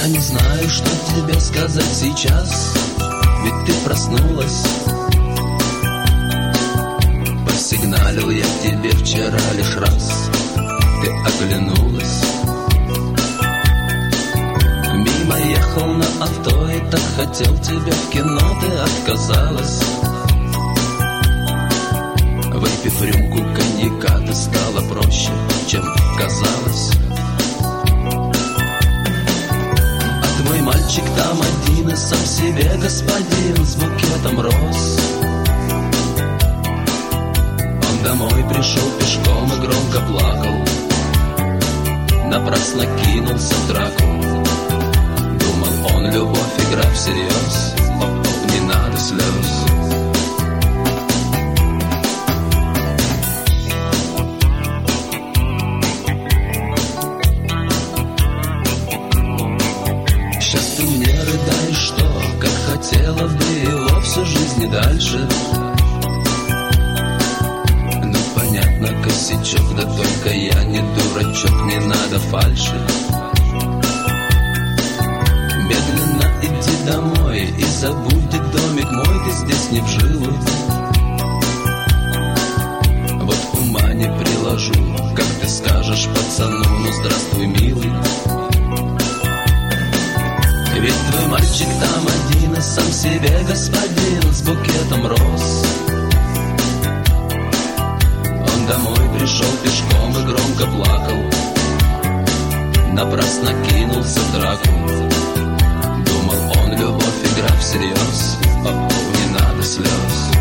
Я не знаю, что тебе сказать сейчас, ведь ты проснулась. Посигналил я тебе вчера лишь раз, ты оглянулась. Мимо ехал на авто и так хотел тебя в кино, ты отказалась. Выпив рюмку коньяка, ты стала проще, чем казалось. А твой мальчик там один и сам себе господин с букетом роз. Он домой пришел пешком и громко плакал, напрасно кинулся в драку. Думал он, любовь игра всерьез, не надо слез. Сейчас ты мне рыдаешь, что как хотела бы его всю жизнь и дальше. Ну понятно, косячок, да только я не дурачок, не надо фальши. Медленно иди домой и забудь домик мой, ты здесь не в жилу. Вот ума не приложу, как ты скажешь пацану, ну здравствуй, милый. Ведь твой мальчик там один и сам себе господин с букетом роз. Он домой пришел пешком и громко плакал, напрасно кинулся в драку. Думал он, любовь игра всерьез, не надо слез.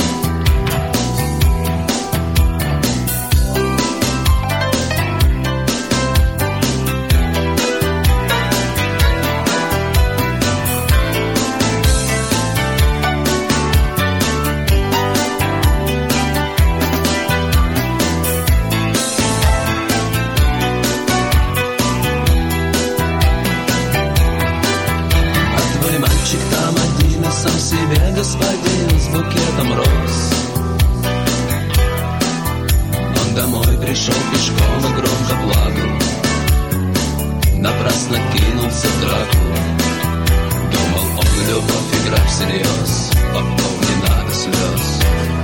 Сам себе господин с букетом роз. Он домой пришел пешком и громко плакал, напрасно кинулся в драку. Думал он, любовь игра всерьез, не надо слез.